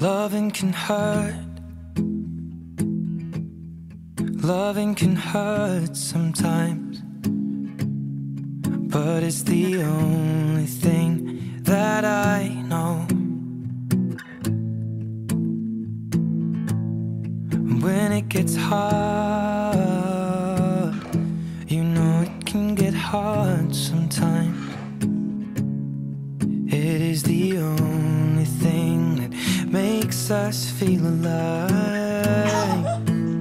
Loving can hurt. Loving can hurt sometimes, but it's the only thing that I know. When it gets hard, you know it can get hard sometimes. It is the only thing that makes us feel alive.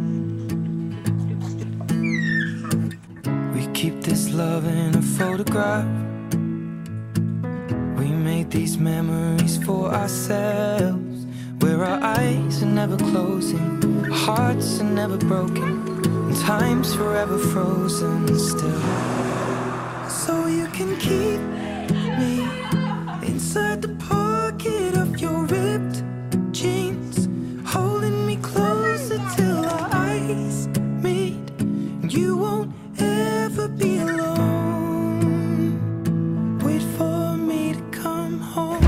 We keep this love in a photograph. We made these memories for ourselves, where our eyes are never closing, hearts are never broken, and time's forever frozen still. So you can keep me inside the pocket of your ripped jeans, holding me closer till our eyes meet, and you won't ever be alone. Wait for me to come home.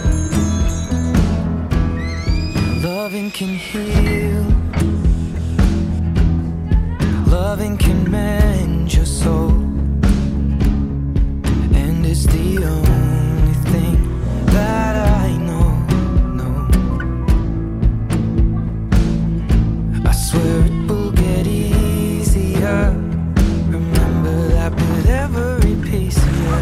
Loving can heal. Loving can mend your soul, and it's the only thing that I know. I swear it will get easier. Remember that with every piece of you.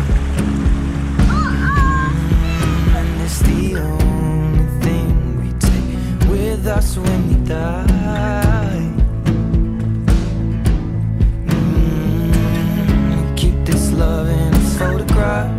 And it's the only thing we take with us when we die. Keep this love in a photograph.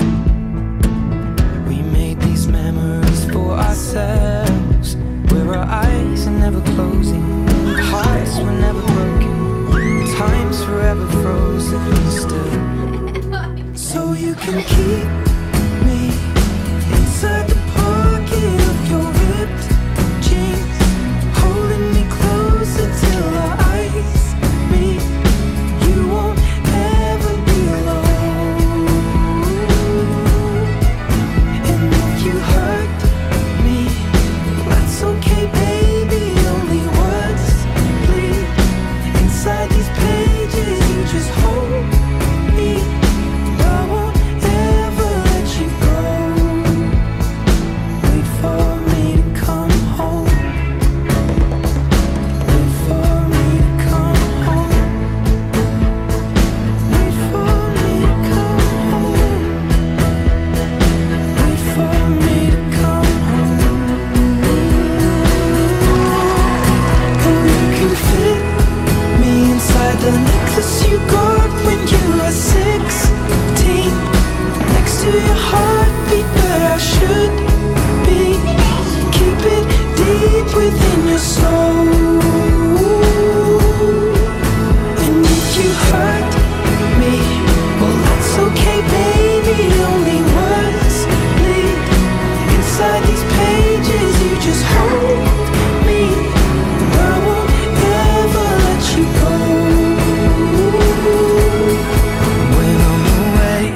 We made these memories for ourselves, where our eyes are never closing, hearts were never broken, time's forever frozen still. So you can keep me inside the pocket of your ripped jeans, holding me closer till our eyes meet. You won't ever be alone. And if you hurt me, that's okay, baby. Only words bleed inside these pages. You just hold me. I won't ever let you go. Wait for me to come home. Wait for me to come home. Wait for me to come home. Wait for me to come home. And you can fit me inside the necklace you got when you were 16, next to your heartbeat where I should be. Keep it deep within your soul. And if you hurt me, well that's okay, baby. Only words bleed inside these pages. You just hold me. I won't ever let you go. When I'm away,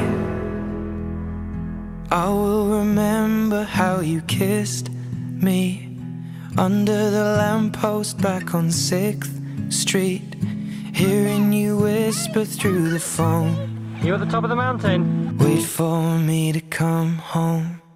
I will remember how you kissed me under the lamppost back on 6th Street, hearing you whisper through the phone. You at the top of the mountain? Wait for me to come home.